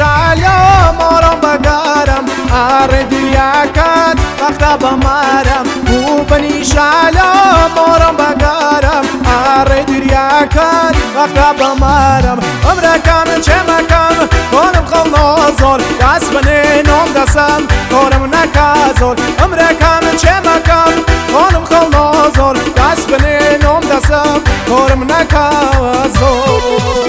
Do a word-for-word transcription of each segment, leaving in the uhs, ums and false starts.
شالیا مارم بگارم آره دیاکت وقتا بمارم بو بنی شالیا مارم بگارم آره دیاکت وقتا بمارم عمره کم چه مکم کنم خلنازور دست بنی نام دستم کارم نکازور عمره کم چه مکم کنم خلنازور دست بنی نام دستم کارم نکازور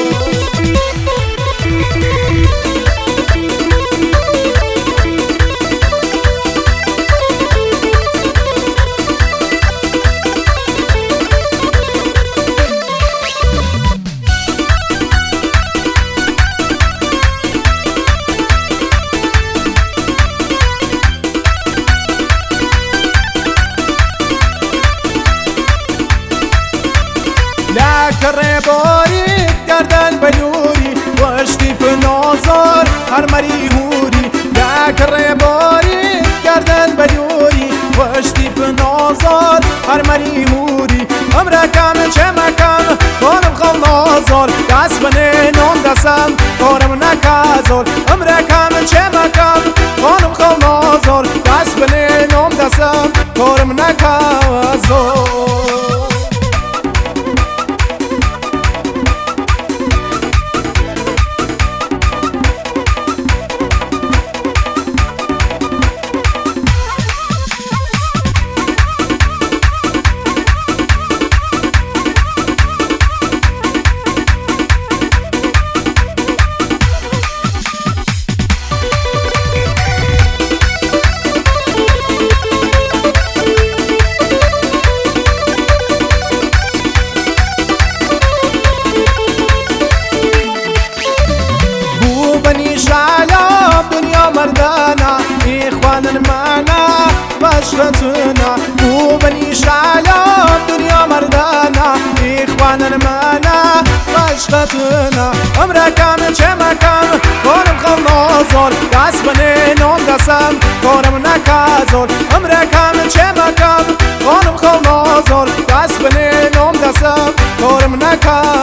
لکره باری گردن بلوری وشتی بنازار هر مری هوری لکره باری گردن بلوری وشتی بنازار هر مری هوری عمره کم چه مکم کنم خلنازار دست بنه نام دستم کارم نکازار عمره کم چه مکم کنم خلنازار دست بنه نام دستم کارم نکازار دنیا مردانا إخوانا معنا بشرتنا بو بني شعلام دنيا مردانا إخوانا معنا بشرتنا عمره كم چه مكم كورم خلنازور دست بني نوم دستم كورم نكازور عمره كم چه مكم كورم خلنازور دست بني نوم دستم كورم نكازور